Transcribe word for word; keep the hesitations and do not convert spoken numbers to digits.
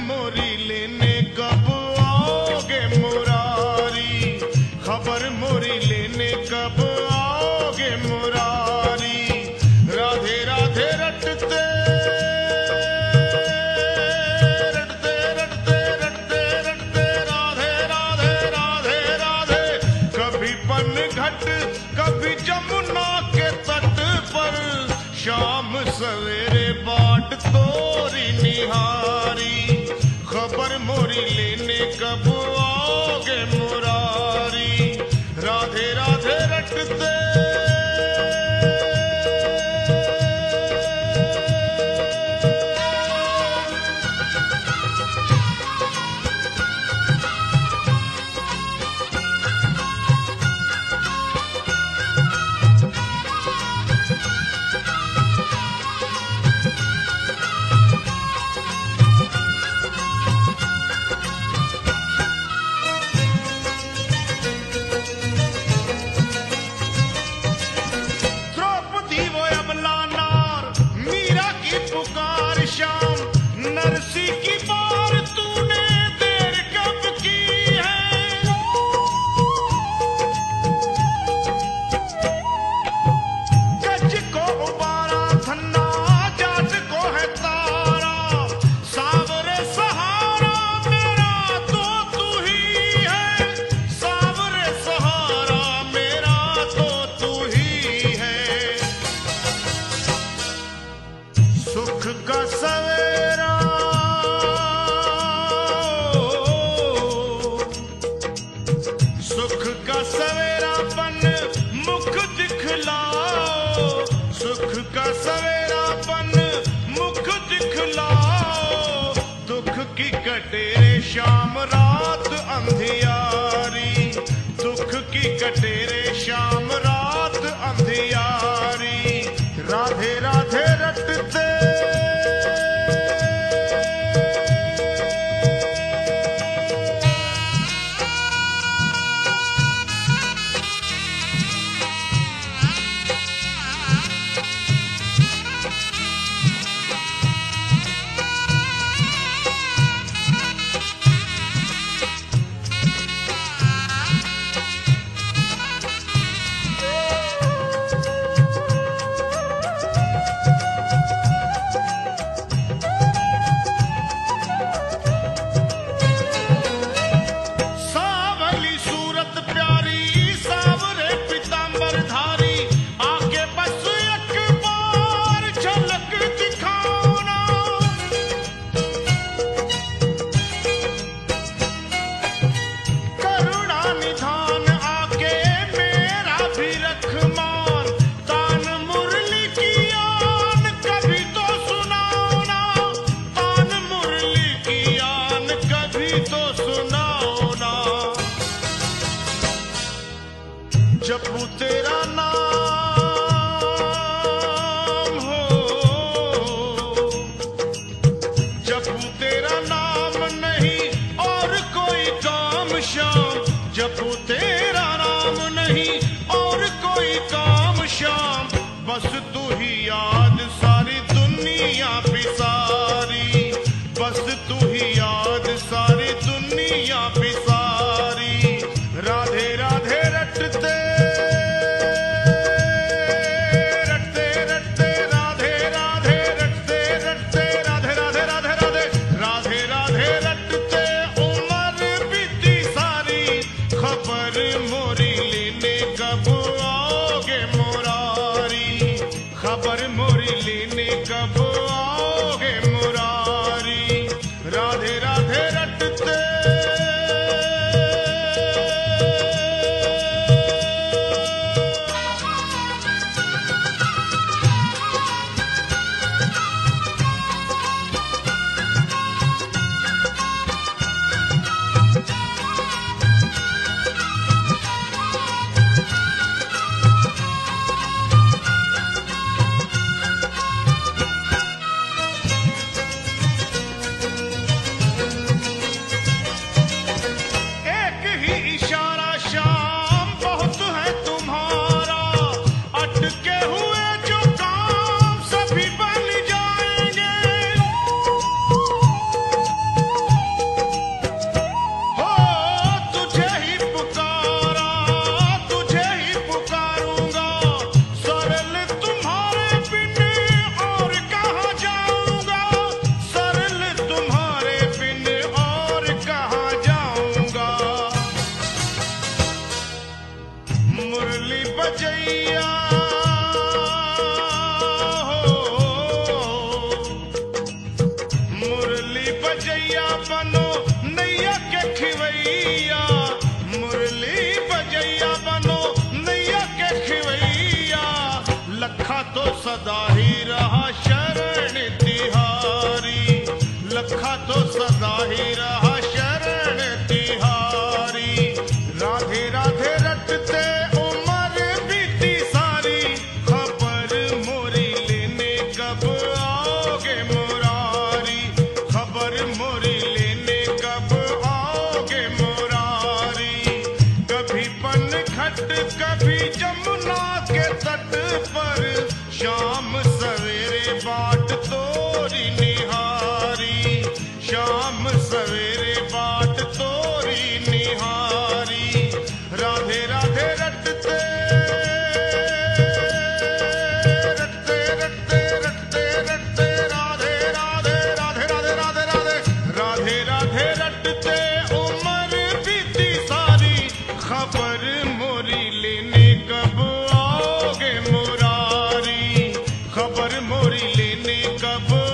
मोरी लेने कब आओगे मुरारी, खबर मोरी लेने कब आओगे मुरारी। राधे राधे रटते रटते रटते रटते रटते राधे राधे राधे राधे। कभी पनघट कभी जमुना के तट पर, शाम सवेरे बाट तोरी निहारी। खबर मोरी लेने कब आओगे मुरारी, राधे राधे रटते शाम रात अंधियारी, दुख की कटेरे शाम रात अंधियारी। राधे राधे रटते जपू तेरा नाम हो, जपू तेरा नाम नहीं और कोई काम शाम। जपू तेरा नाम नहीं और कोई काम शाम, बस तू ही याद सारी दुनिया पिसारी, बस तू ही याद सारी दुनिया पिसारी। राधे राधे रटते खबर मोरी लेने कब आओगे मुरारी। राधे राधे रटते बजैया बनो नैया के खिवैया, मुरली बजैया बनो नैया के खिवैया। लखा तो सदा ही रहा शरण तिहारी, लखा तो सदा ही रहा शरण तिहारी। राधे राधे रटते उम्र बीती सारी, खबर मोरी लेने कब आओगे मुरारी, खबर मोरी लेने कब आओगे मुरारी। कभी पनघट कभी जमुना के तट पर, शाम सवेरे बाट तोरी निहारी, शाम सवेरे बाट तोरी निहारी। राधे राधे रटते रटते रटते रटते रटते राधे राधे राधे राधे राधे राधे राधे राधे रटते उम्र बीती सारी, खबर मोरी लेने कब आओगे मुरारी, खबर मोरी लेने कब